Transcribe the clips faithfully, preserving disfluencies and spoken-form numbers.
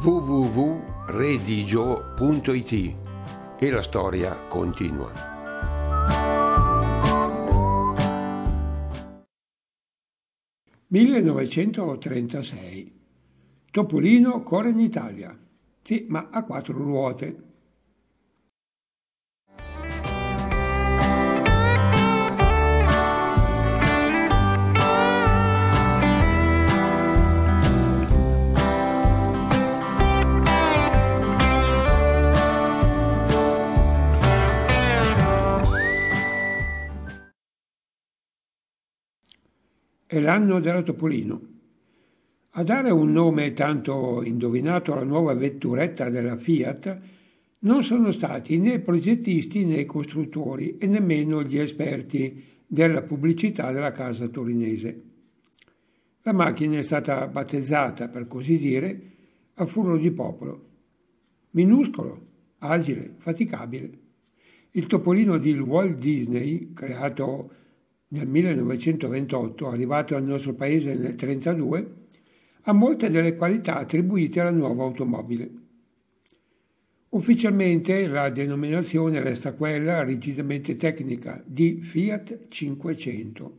w w w punto redigio punto i t e la storia continua. millenovecentotrentasei. Topolino corre in Italia. Sì, ma a quattro ruote. È l'anno della Topolino. A dare un nome tanto indovinato alla nuova vetturetta della Fiat non sono stati né progettisti né costruttori e nemmeno gli esperti della pubblicità della casa torinese. La macchina è stata battezzata, per così dire, a furor di popolo. Minuscolo, agile, faticabile. Il topolino di Walt Disney, creato nel millenovecentoventotto, arrivato al nostro paese nel millenovecentotrentadue, ha molte delle qualità attribuite alla nuova automobile. Ufficialmente la denominazione resta quella rigidamente tecnica di Fiat cinquecento.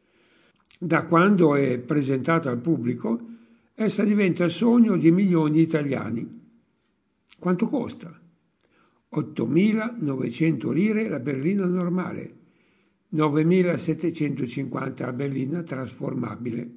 Da quando è presentata al pubblico, essa diventa il sogno di milioni di italiani. Quanto costa? ottomilanovecento lire la berlina normale, novemilasettecentocinquanta la berlina trasformabile.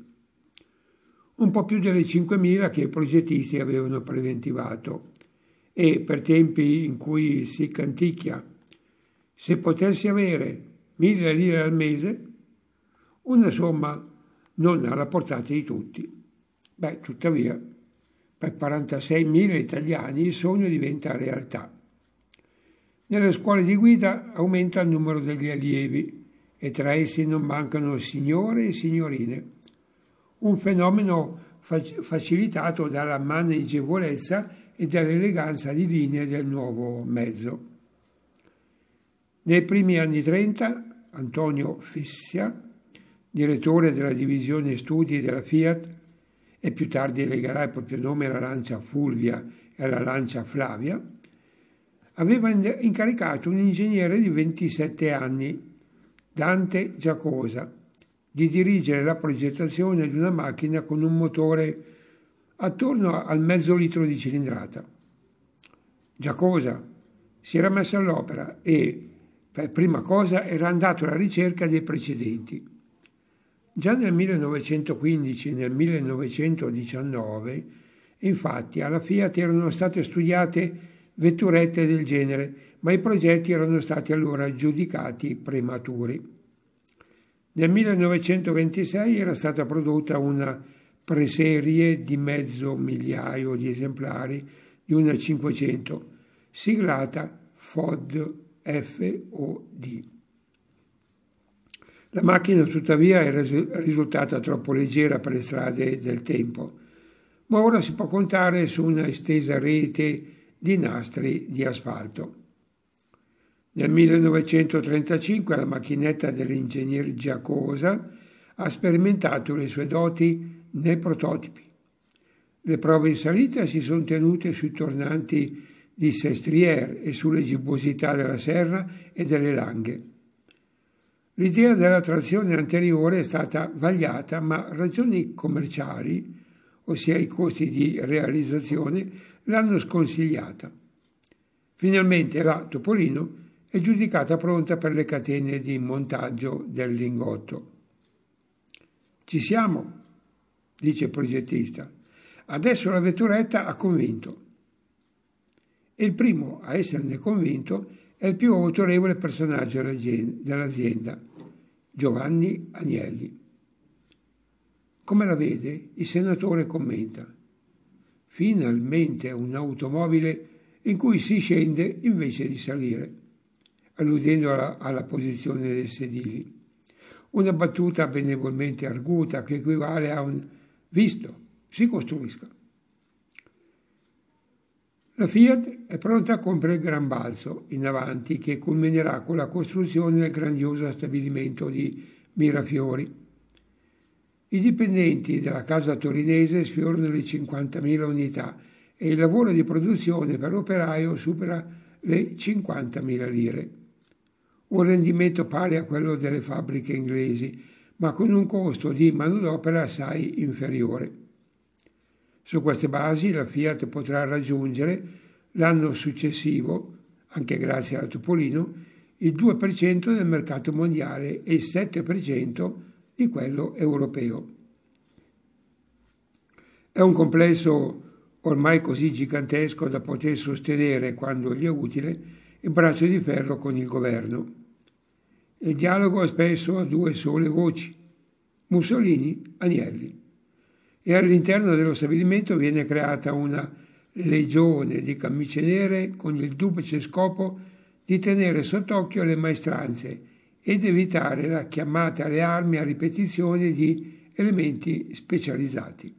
Un po' più delle cinquemila che i progettisti avevano preventivato. E per tempi in cui si canticchia, se potessi avere mille lire al mese, una somma non alla portata di tutti. Beh, tuttavia, per quarantaseimila italiani il sogno diventa realtà. Nelle scuole di guida aumenta il numero degli allievi e tra essi non mancano signore e signorine. Un fenomeno facilitato dalla maneggevolezza e dall'eleganza di linee del nuovo mezzo. Nei primi anni trenta, Antonio Fissia, direttore della divisione studi della Fiat, e più tardi legherà il proprio nome alla Lancia Fulvia e alla Lancia Flavia, aveva incaricato un ingegnere di ventisette anni, Dante Giacosa, di dirigere la progettazione di una macchina con un motore attorno al mezzo litro di cilindrata. Giacosa si era messo all'opera e, per prima cosa, era andato alla ricerca dei precedenti. Già nel millenovecentoquindici e nel millenovecentodiciannove, infatti, alla Fiat erano state studiate vetturette del genere, ma i progetti erano stati allora giudicati prematuri. Nel millenovecentoventisei era stata prodotta una preserie di mezzo migliaio di esemplari di una cinquecento, siglata F O D. F O D. La macchina tuttavia era risultata troppo leggera per le strade del tempo, ma ora si può contare su una estesa rete di nastri di asfalto. Nel millenovecentotrentacinque la macchinetta dell'ingegner Giacosa ha sperimentato le sue doti nei prototipi. Le prove in salita si sono tenute sui tornanti di Sestriere e sulle gibbosità della Serra e delle Langhe. L'idea della trazione anteriore è stata vagliata, ma ragioni commerciali, ossia i costi di realizzazione, l'hanno sconsigliata. Finalmente la Topolino è giudicata pronta per le catene di montaggio del lingotto. Ci siamo, dice il progettista. Adesso la vetturetta ha convinto. E il primo a esserne convinto è il più autorevole personaggio dell'azienda, Giovanni Agnelli. Come la vede, il senatore commenta: finalmente un'automobile in cui si scende invece di salire, alludendo alla, alla posizione dei sedili. Una battuta benevolmente arguta che equivale a un visto, si costruisca. La Fiat è pronta a compiere il gran balzo in avanti che culminerà con la costruzione del grandioso stabilimento di Mirafiori. I dipendenti della casa torinese sfiorano le cinquantamila unità e il lavoro di produzione per operaio supera le cinquantamila lire. Un rendimento pari a quello delle fabbriche inglesi, ma con un costo di manodopera assai inferiore. Su queste basi la Fiat potrà raggiungere l'anno successivo, anche grazie alla Topolino, il due per cento del mercato mondiale e il sette per cento di quello europeo. È un complesso ormai così gigantesco da poter sostenere, quando gli è utile, il braccio di ferro con il governo. Il dialogo è spesso a due sole voci, Mussolini-Agnelli, e all'interno dello stabilimento viene creata una legione di camicie nere con il duplice scopo di tenere sott'occhio le maestranze ed evitare la chiamata alle armi a ripetizione di elementi specializzati.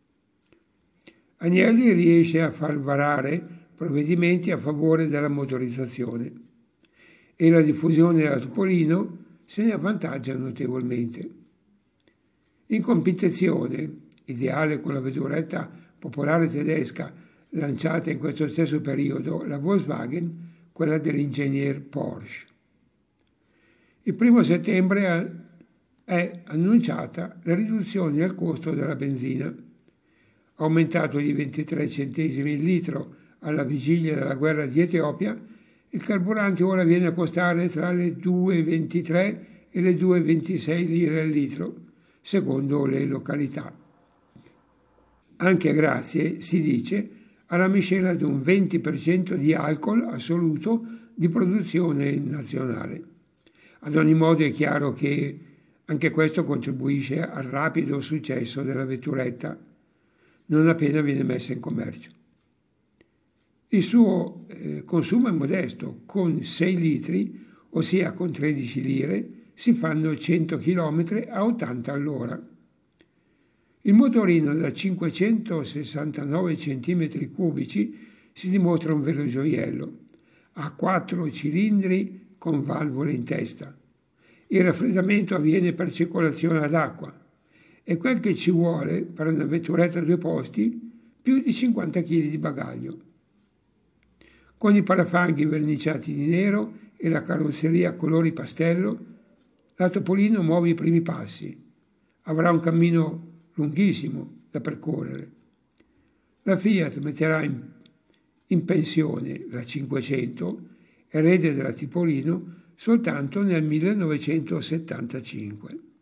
Agnelli riesce a far varare provvedimenti a favore della motorizzazione e la diffusione della Topolino se ne avvantaggia notevolmente. In competizione, ideale con la vetturetta popolare tedesca lanciata in questo stesso periodo, la Volkswagen, quella dell'ingegner Porsche. Il primo settembre è annunciata la riduzione del costo della benzina, aumentato di ventitré centesimi il litro alla vigilia della guerra di Etiopia. Il carburante ora viene a costare tra le due virgola ventitré e le due virgola ventisei lire al litro, secondo le località. Anche grazie, si dice, alla miscela di un venti per cento di alcol assoluto di produzione nazionale. Ad ogni modo è chiaro che anche questo contribuisce al rapido successo della vetturetta, non appena viene messa in commercio. Il suo eh, consumo è modesto, con sei litri, ossia con tredici lire, si fanno cento chilometri a ottanta all'ora. Il motorino da cinquecentosessantanove centimetri cubici si dimostra un vero gioiello, ha quattro cilindri con valvole in testa. Il raffreddamento avviene per circolazione ad acqua e quel che ci vuole per una vetturetta a due posti, più di cinquanta chili di bagaglio. Con i parafanghi verniciati di nero e la carrozzeria a colori pastello, la Topolino muove i primi passi. Avrà un cammino lunghissimo da percorrere. La Fiat metterà in, in pensione la cinquecento, erede della Topolino, soltanto nel millenovecentosettantacinque.